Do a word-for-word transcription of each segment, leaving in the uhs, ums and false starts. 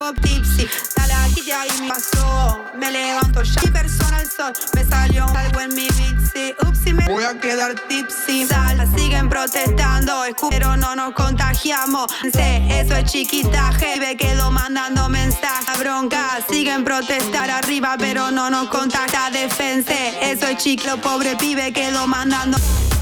ando tipsy. Dale aquí ya y me pasó. Me levanto ya. Mi persona al sol. Me salió algo en mi Bitsy. Upsi, me voy a quedar tipsy. Sal, siguen protestando. Escu pero no nos contagiamos. Sé, eso es chiquitaje. Me quedo mandando mensajes. Bronca, siguen protestar arriba, pero no nos contacta. Defense, eso es chico. Pobre pibe quedo mandando.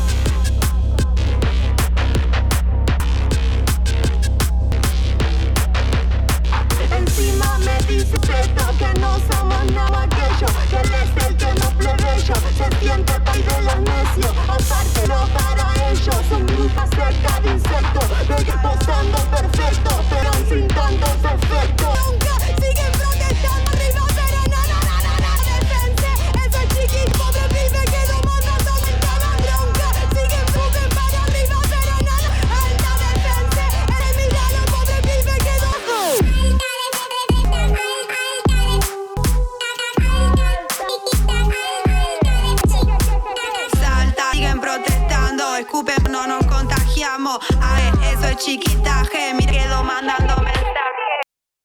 Encima me dice esto, que no somos nada aquello, que él es el que no plebeyo, se siente país de los necios, apártelo para ellos, son brujas cerca de insectos, de que posando perfecto, pero sin tantos efectos. Nunca siguen protestando arriba, pero no, no, no, no, no, defense, eso es chiquis, pobre pibe que lo mandando en cada bronca, siguen suben para arriba, pero no, no, alta defense, eres miralo, pobre pibe que lo escupen, no nos contagiamos. Ay, eso es chiquitaje. Me quedo mandando mensajes.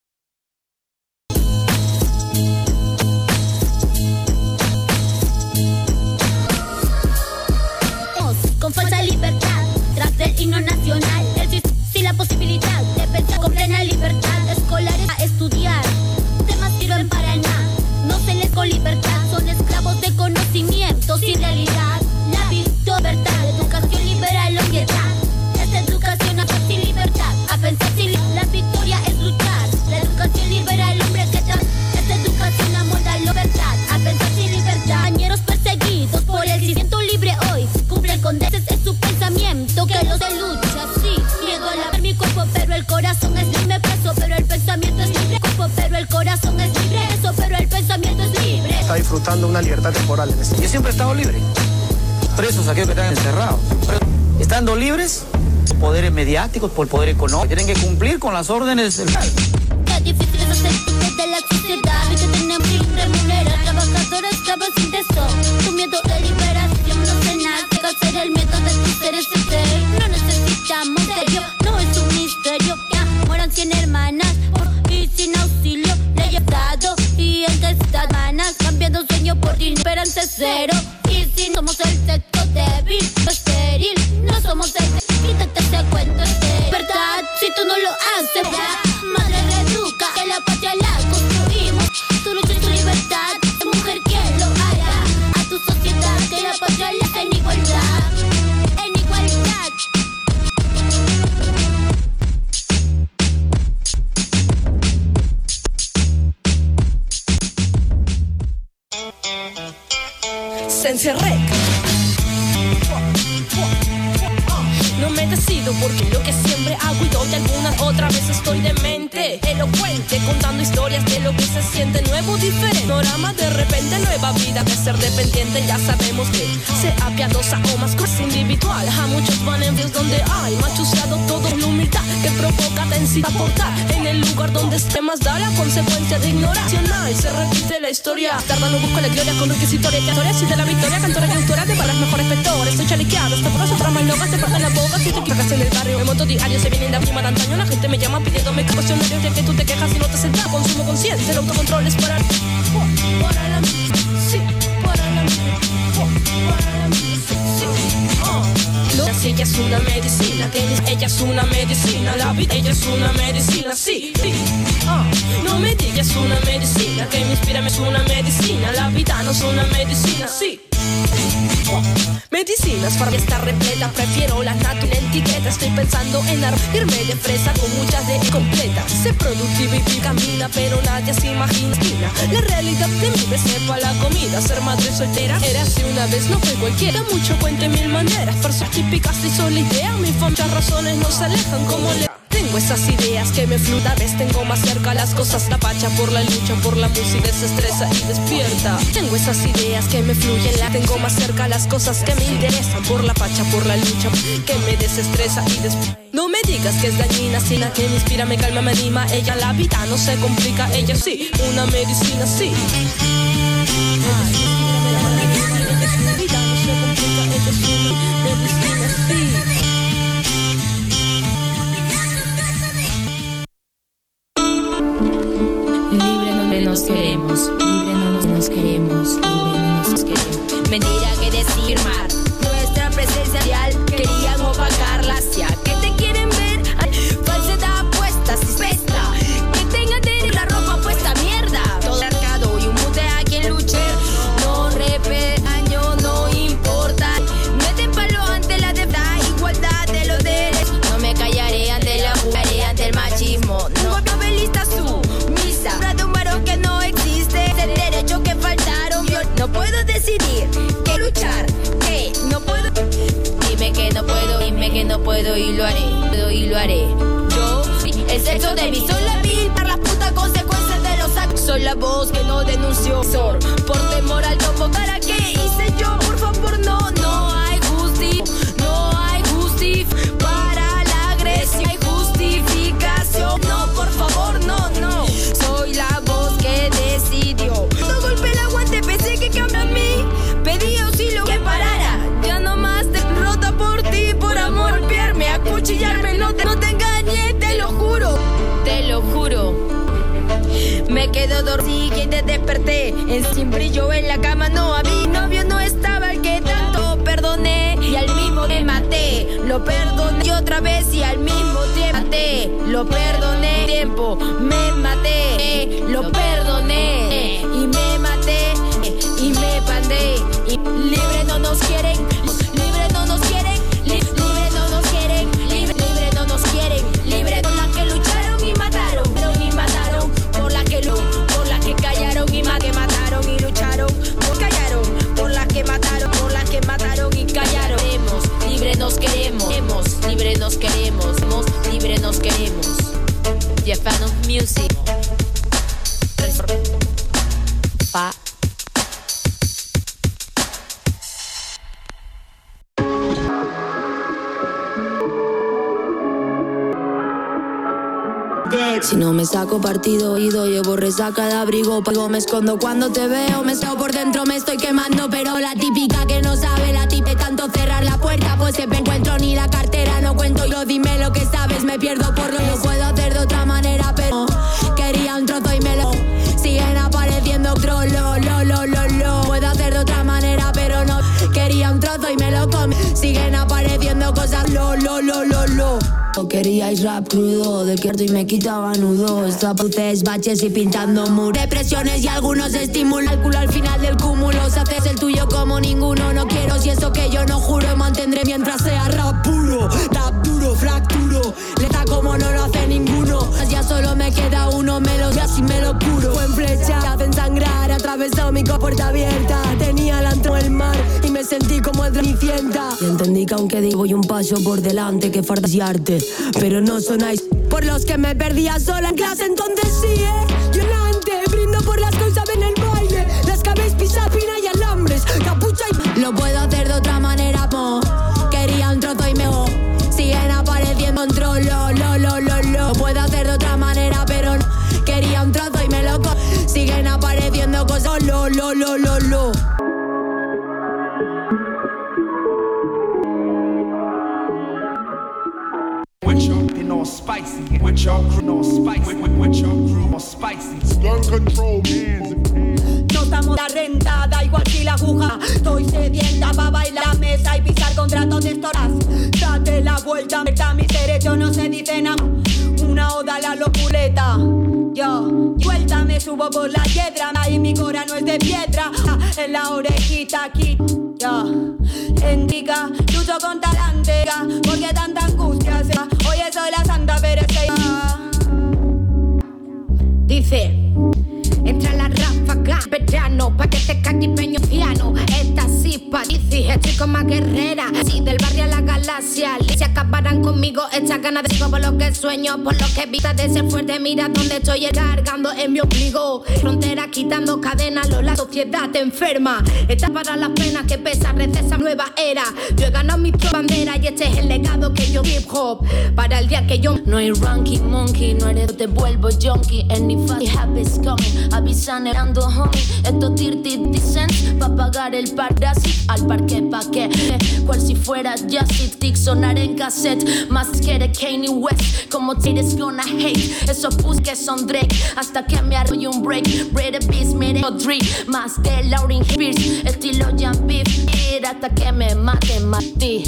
Con falsa libertad, tras del himno nacional, existe sin la posibilidad de pensar con plena libertad. Escolares a estudiar, temas sirven para nada. No se les con libertad, son esclavos de conocimientos sin realidad. La libertad, educación liberal, obviedad. Esta educación a sin libertad, a pensar sin libertad. La victoria es luchar. La educación liberal, hombre que trae. Esta educación amolda la verdad, a pensar sin libertad. Compañeros perseguidos por el siento libre hoy, cumplen con deseos en su pensamiento que los de lucha, sí. Miedo a lavar mi cuerpo, pero el corazón es libre. Preso, pero el pensamiento es libre. Cuerpo, pero el corazón es libre. Eso, pero el pensamiento es libre. Está disfrutando una libertad temporal en este. Yo siempre he estado libre. Presos aquellos que están encerrados. Estando libres, por poderes mediáticos, por poder económico, tienen que cumplir con las órdenes del... Qué difícil es hacer de la sociedad y que tenemos sin remunerar. Trabajadores esclavos sin tesoro. Tu miedo de liberación no se nace. Causar el miedo de tus seres externos. No necesitamos serio, no es un misterio. Ya mueran cien hermanas por y sin auxilio. Le he llevado y en que estas manas cambiando sueño por esperanza cero. Y si no somos el sexo débil, no estéril, no somos el quítate ese cuento estéril. ¿Verdad? Si tú no lo haces, ¿verdad? Madre reeduca, que la patria la construimos. Tu lucha y tu libertad, de mujer quien lo hará. A tu sociedad, que la patria la hace en igualdad. En igualdad. Sense-Rec. No me decido porque lo que siempre hago y doy algunas otras veces estoy demente, elocuente, contando historias de lo que se siente nuevo, diferente. Panorama de repente, nueva vida de ser dependiente. Ya sabemos que sea piadosa o más cosa individual. A muchos van en Dios donde hay machuseado todo la humildad que provoca tensión aportar en el lugar donde esté más da la consecuencia de ignorancia. Se repite la historia. Tardando busco la gloria con requisitoria y historias y de la victoria cantora y autora de para los mejores pectores. Estoy chalequeado, esta por otras más locas te parten la boca. Si te equivocas en el barrio, me monto diario, se viene la prima de antaño. La gente me llama pidiéndome cuestionarios de que tú te quejas y no te aceptas. Consumo consciente, el autocontrol es para para la sí, para la para la sí, sí. Oh. No, si ella es una medicina, que ella es una medicina, la vida ella es una medicina, sí, sí. Oh. No me digas una medicina, que me inspira es una medicina, la vida no es una medicina, sí. Medicinas para estar repleta, prefiero la natural etiqueta. Estoy pensando en irme de fresa con muchas de completas. Sé productiva y camina, pero nadie se imagina. La realidad de mi vez sepa la comida. Ser madre soltera era así una vez, no fue cualquiera. Mucho cuente mil maneras, personas típicas y son la idea. Mis muchas razones nos alejan como le... Tengo esas ideas que me fluyen, a veces tengo más cerca las cosas. La pacha por la lucha, por la música desestresa y despierta. Tengo esas ideas que me fluyen, la tengo más cerca las cosas que me interesan. Por la pacha, por la lucha, que me desestresa y despierta. No me digas que es dañina, sino que me inspira, me calma, me anima. Ella la vida no se complica, ella sí, una medicina sí. Ay, la vida no se complica, ella es una medicina sí. nos queremos, libre no nos, nos queremos, libre no nos queremos. Mentira que decir mar, nuestra presencia real, querían opacarla, hacia que te quieren ver, falsedad puesta, si pesta, que tengan de la ropa puesta, mierda, todo arcado y un mute a quien luche, no repeaño, no importa, meten palo ante la deuda, igualdad de los derechos, no me callaré ante la jugaré ante el machismo, no novelista su misa, de un varón que no existe, el derecho que faltaron, yo no puedo decidir, que luchar, que no puedo, dime que no puedo, dime que no puedo y lo haré, puedo y lo haré, yo, el sexo de mi soy la vil, para las putas consecuencias de los actos, soy la voz que no denunció, por temor al topo, ¿para qué hice yo? Por favor, no, no hay justicia, no hay justicia para la agresión, hay justificación, no, por favor, no, no, soy la voz que decidió, todo golpe el aguante, pensé que cambia a mí, pedí auxilio que parara, ya no más derrota por ti, por amor, golpearme, acuchillarme, no te, no te engañé, te lo juro, te lo juro. Me quedo dormida y te desperté, en sin brillo en la cama no había, novio no estaba el que tanto perdoné, y al mismo me maté, lo perdoné y otra vez y al mismo tiempo maté, lo perdoné, tiempo, me maté, lo perdoné, y me maté, y me pandé, y libre no nos quieren, libre no nos quieren, li libre no nos quieren, libre, libre no nos quieren, libre por las que lucharon y mataron, y mataron, por las que lu por las que callaron y ma que mataron y lucharon, por callaron, por las que mataron, por las que mataron y callaron. Queremos, libre nos queremos, libre nos queremos, libre nos queremos. Yeah, fan of music. Pa. Si no me saco partido, oído, llevo resaca de abrigo, pago, me escondo cuando te veo, me escondo por dentro, me estoy quemando, pero la típica que no sabe, la tipe tanto cerrar la puerta, pues se me encuentro ni la cartera, no cuento yo, dime lo que sabes, me pierdo por lo que puedo hacer de otra manera, pero quería un trozo y me lo siguen apareciendo otro, lo, lo, lo, lo, lo, puedo hacer de otra manera, pero no, quería un trozo y me lo comí, siguen apareciendo cosas, lo, lo, lo, lo, lo. Queríais rap crudo, de izquierdo y me quitaba nudo. Estrapuces, baches y pintando muros. Depresiones y algunos estímulos. El culo al final del cúmulo. Si haces el tuyo como ninguno. No quiero si eso que yo no juro. Mantendré mientras sea rap puro. Rap duro, fracturo. Letra como no lo hace ninguno. Ya solo me queda uno, me lo y así me lo curo. Buen flecha, te hacen sangrar. Atravesó mi puerta abierta. Tenía el antro el mar y me sentí como el Cenicienta. Y entendí que aunque digo voy un paso por delante, que fardas y arte. Pero no sonáis por los que me perdía sola en clase, entonces sí, eh. Yo delante, brindo por las cosas en el baile. Las que habéis pisado, pina y alambres, capucha y... Lo puedo hacer de otra manera, mo. Quería un trozo y me oh. Siguen apareciendo un trozo, lo, lo, lo, lo, lo. Lo puedo hacer de otra manera, pero no. Quería un trozo y me lo co... Siguen apareciendo cosas, lo, lo, lo, lo, lo. No spicy, with your crew, no spicy, with, with your crew, no spicy. Gun control, hands. No estamos la renta, da igual si la aguja. Estoy sedienta pa' bailar la mesa y pisar contratos de estoras. Date la vuelta, meta mis derechos no se dicen a una oda a la locureta. Yo, vuelta me subo por la piedra, y mi cora no es de piedra. En la orejita aquí, yo, indica, lucho con talante, porque tanta angustia se va. Oye, soy la santa, pero es que dice, entra la ráfaga, verano, pa' que te calle peño piano. Esta sí parece, estoy como más guerrera. Sí, del barrio a la galaxia, se acabarán conmigo estas ganas de por lo que sueño, por lo que vista de ser fuerte. Mira donde estoy cargando en mi ombligo. Frontera quitando cadenas, lo la sociedad te enferma. Esta para las penas que pesa, recesa nueva era. Yo he ganado mi bandera y este es el legado que yo hip hop. Para el día que yo no hay ranking monkey, no eres te vuelvo junkie. Any funny habits coming, avisan ando homie. estos thirty cents pa' pagar el parásit al parque pa' que cual si fuera Justin Tick sonar en cassette. Más que de Kanye West, como tienes gonna hate esos pus que son Drake, hasta que me arrolle un break. Bread the beast, mire Audrey, más de Lauryn Pierce, estilo Jan Beef, hasta que me maten, matí.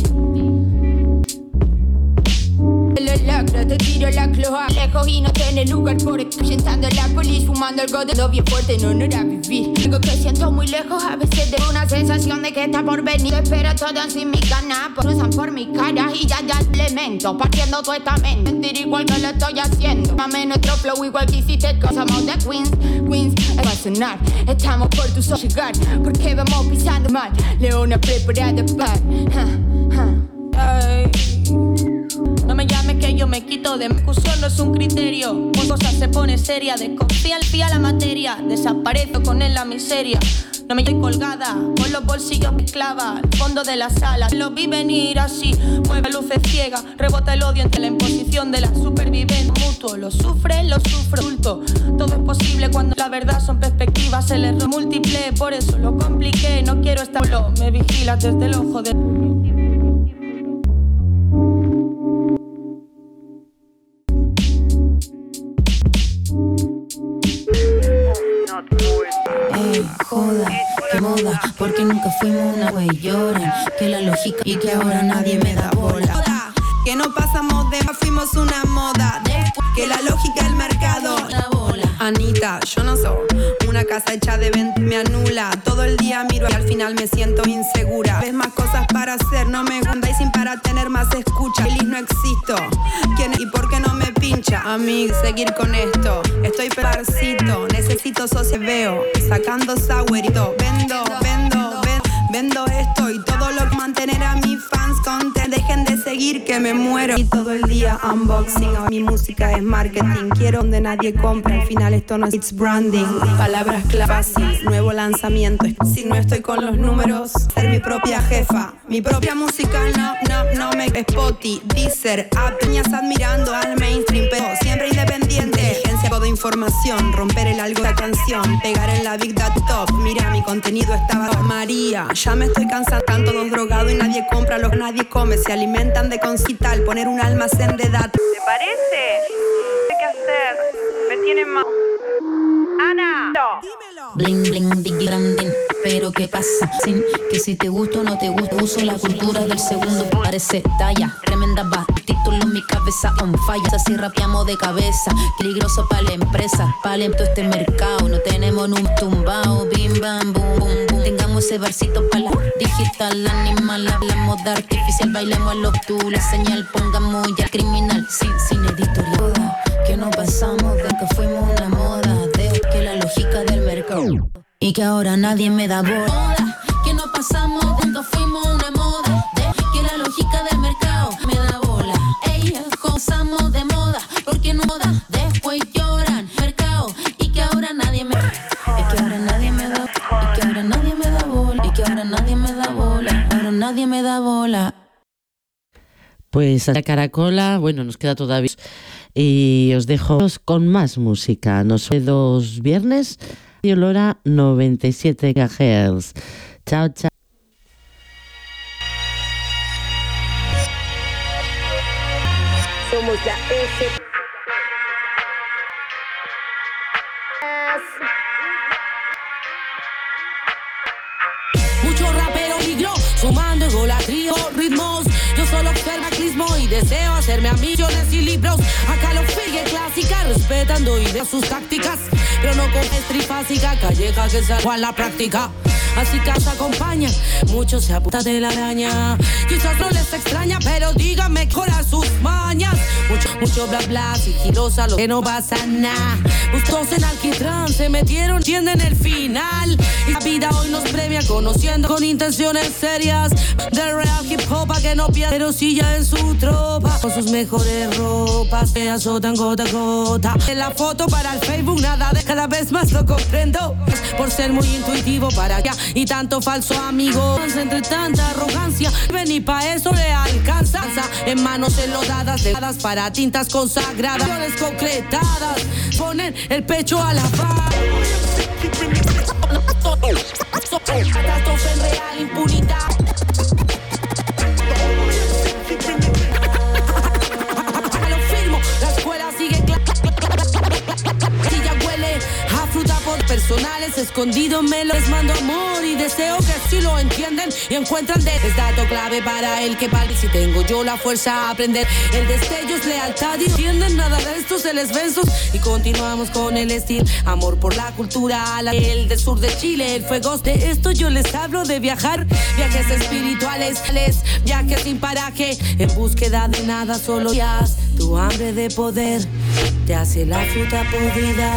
El lacra, te tiro la cloa lejos y no tiene lugar por aquí. Sentando la polis, fumando algo de no bien fuerte, no, no era vivir. Digo que siento muy lejos, a veces de una sensación de que está por venir. Espero todo sin mi cana, cruzan por mi cara y ya ya elemento, partiendo tu estamento. Sentir igual que lo estoy haciendo. Mame nuestro flow igual que hiciste, somos de Queens, Queens. Va a sonar, estamos por tu sol llegar, porque vamos pisando mal. Leona preparada para huh, huh. Ay. No me llames que yo me quito de discusión, no es un criterio. Por cosas se pone seria, desconfía al fía la materia. Desaparezco con él la miseria. No me estoy colgada, con los bolsillos me clava. Al fondo de la sala, lo vi venir así. Mueve luces ciega, rebota el odio entre la imposición de la supervivencia mutuo. Lo sufre, lo sufro, adulto. Todo es posible cuando la verdad son perspectivas. El error múltiple, por eso lo compliqué. No quiero estar solo, me vigilas desde el ojo de... Ey, joda, qué moda, porque nunca fuimos una wey lloran, que la lógica y que ahora nadie me da bola. Que no pasamos de fuimos una moda, que la lógica del mercado. Anita, yo no soy una casa hecha de venta, me anula. Todo el día miro y al final me siento insegura. Ves más cosas para hacer, no me gusta y sin para tener más escucha. Feliz no existo, ¿quién y por qué no me pincha? A mí seguir con esto, estoy parcito, necesito socio, veo, sacando sourito. Vendo, vendo, vendo, vendo esto y todo lo que mantener a mis fans contentos. Dejen de seguir que me muero. Y todo el día unboxing, mi música es marketing. Quiero donde nadie compra, al final esto no es it's branding. Palabras clave, fácil, nuevo lanzamiento. Si no estoy con los números, ser mi propia jefa. Mi propia música no, no, no me Spotify, Deezer, apeñas admirando al mainstream, pero siempre independiente. Inteligencia, toda información, romper el algo de la canción, pegar en la big data top. Mira, mi contenido estaba María. Ya me estoy cansando, están todos drogados y nadie compra lo que nadie come. Se alimentan de concital, poner un almacén de datos. ¿Te parece? ¿Qué que hacer? Me tienen mal. Ana, no. Dímelo. Bling bling big branding, pero qué pasa, sin que si te gusta o no te gusta, uso la cultura del segundo. Parece talla, tremenda va, título en mi cabeza on fire. Así rapeamos de cabeza, peligroso para la empresa, para todo este mercado. No tenemos un tumbao, bim bam boom boom boom. Tengamos ese barcito para la digital animal, hablamos de artificial, bailemos a los tú, la señal pongamos ya criminal, sin, sin editorial. Que no pasamos de que fuimos una moda, de que la lógica del mercado y que ahora nadie me da bola. Que no pasamos de que fuimos una moda, de que la lógica del mercado me da bola. Ey, pasamos de moda, porque no moda, después lloran mercado y que ahora nadie me, y que ahora nadie me da, y que ahora nadie me da bola, y que ahora nadie me da bola, ahora nadie me da bola. Pues a la Caracola, bueno, nos queda todavía. Y os dejo con más música. Nos vemos los viernes. Radio Lora noventa y siete gigahertz. Chao, chao. Somos la S. Mucho rapero ligro, sumando egolatría, ritmos. Yo solo observaclismo y deseo hacerme a millones y libros. Acá lo figue clásica, respetando ideas sus tácticas, pero no con estrifásica, calleja que salgo a la práctica. Así que se acompañan, muchos se apuntan de la araña. Quizás no les extraña, pero díganme a sus mañas. Mucho, mucho bla bla, sigilosa, lo que no pasa nada. Bustos en alquitrán, se metieron, tienden el final. Y la vida hoy nos premia, conociendo con intenciones serias. De real hip hop, a que no pierda, pero silla en su tropa. Con sus mejores ropas, se azotan gota a gota. En la foto para el Facebook, nada de cada vez más lo comprendo. Por ser muy intuitivo para allá. Y tanto falso amigo, entre tanta arrogancia, ven y pa' eso le alcanza. En manos enlodadas, dejadas para tintas consagradas, concretadas, ponen el pecho a la paz. Catástrofe real, impunidad. Lo firmo, la escuela sigue clara. Si ya huele a fruta por personales, escondido me les mando amor y deseo que así lo entiendan y encuentran de es dato clave para el que vale. Si tengo yo la fuerza a aprender, el destello es lealtad y no entienden nada de esto, se les vensos y continuamos con el estilo. Amor por la cultura, la, el del sur de Chile, el fuego de esto yo les hablo de viajar, viajes espirituales, viajes sin paraje, en búsqueda de nada, solo ya tu hambre de poder te hace la fruta podrida.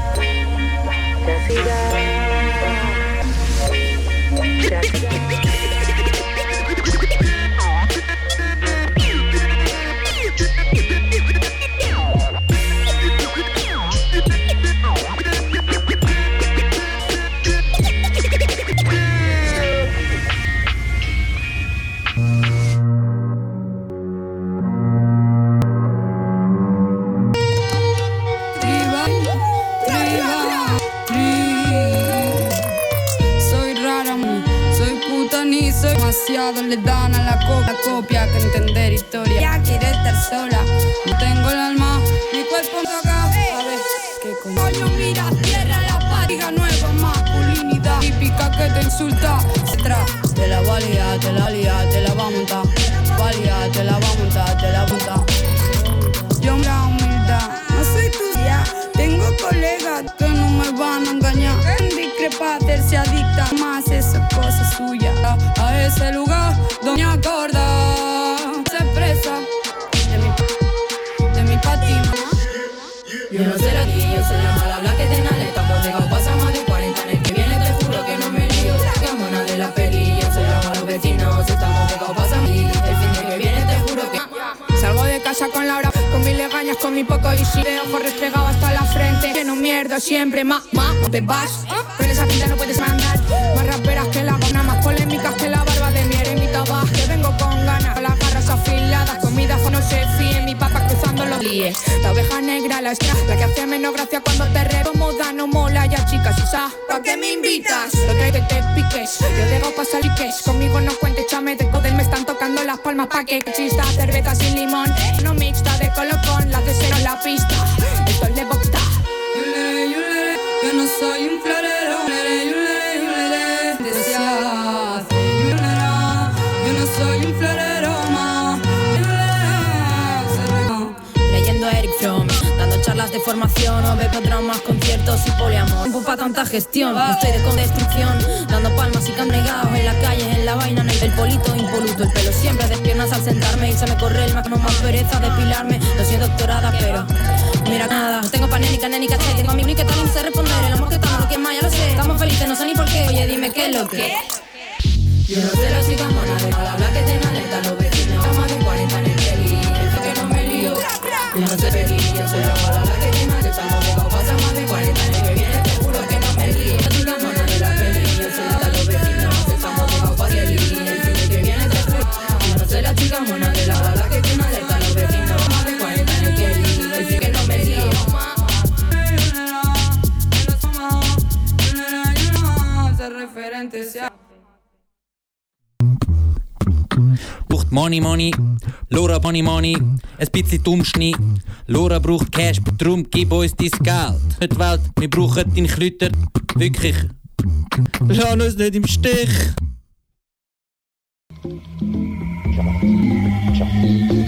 Le dan a la copia, copia que entender historia. Ya quiere estar sola, no tengo el alma, mi cuerpo toca. A ver, ¿qué coño? Mira, cierra la página nueva masculinidad típica que te insulta. Detrás de la valía, te la lía, te la va a montar. Valía, te la va a montar, te la va a montar. Yo la humildad, no soy tu tía. Tengo colegas que no me van a engañar. Discrepa, se adicta más esa cosa suya. A ese lugar donde acorda se expresa de mi, de mi patina. Yo no sé la ti, yo soy la mala bla que te nale. Estamos llegados, pasa más de cuarenta. En el que viene te juro que no me lío. La mona de la peli, yo soy la mala vecinos. Estamos llegados, pasa más. El fin de que viene te juro que salgo de casa con Laura, con mis legañas, con mi poco y si de ojos restregado hasta la frente. Que no mierda siempre, ma, ma, te vas. Pero esa pinta no puedes mandar. Más raperas que la gana, más polémicas que la barba de mi eremita va. Que vengo con ganas, con las garras afiladas. Comida no se fíe, mi papá cruzando los líes. La oveja negra, la extra, la que hace menos gracia cuando te remoda. No mola ya, chicas, Isa, ¿pa' qué me invitas? Lo que que te piques, yo dejo pasar piques. Conmigo no cuentes, chame de coder, me están tocando las palmas pa' que chista. Cerveza sin limón, no mixta de colocón, las de cero en la pista. Esto es de boxta. Yo no soy un florero, deseas. Yo no soy un florero más. Leyendo a Eric Fromm, dando charlas de formación, o bebo dramas, conciertos y poliamor. Tiempo pa' tanta gestión, no estoy de condestrucción, dando palmas y canregados en la calle, en la vaina, en el, el polito impoluto, el pelo siempre de piernas al sentarme y se me corre el máximo más pereza depilarme. No soy doctorada, pero mira nada, no tengo panénica, nénica, che, tengo a mi que tal y no sé responder, el amor que estamos, lo que más, ya lo sé, estamos felices, no sé ni por qué, oye, dime qué es lo que. Yo no sé la chica mona de mala bla que te alerta los vecinos. Está más de cuarenta en el peli, el que no me lío. Yo no sé peli, yo soy la mala bla que te alerta. Estamos llegados, pasa más de cuarenta en el que viene, te juro que no me lío. La chica mona de la peli, yo soy la de los vecinos. Estamos llegados, pasa el fin de que viene, te juro. Yo no sé la chica mona de la bala que te alerta los vecinos. Más de cuarenta en el peli, el que no me lío. Referente sea. Braucht Money Money, Laura Money Money, ein bisschen Dummschnee. Laura braucht Cash, darum gib uns dein Geld. Nicht Welt, wir brauchen deine Klüter, wirklich. Lass uns nicht im Stich.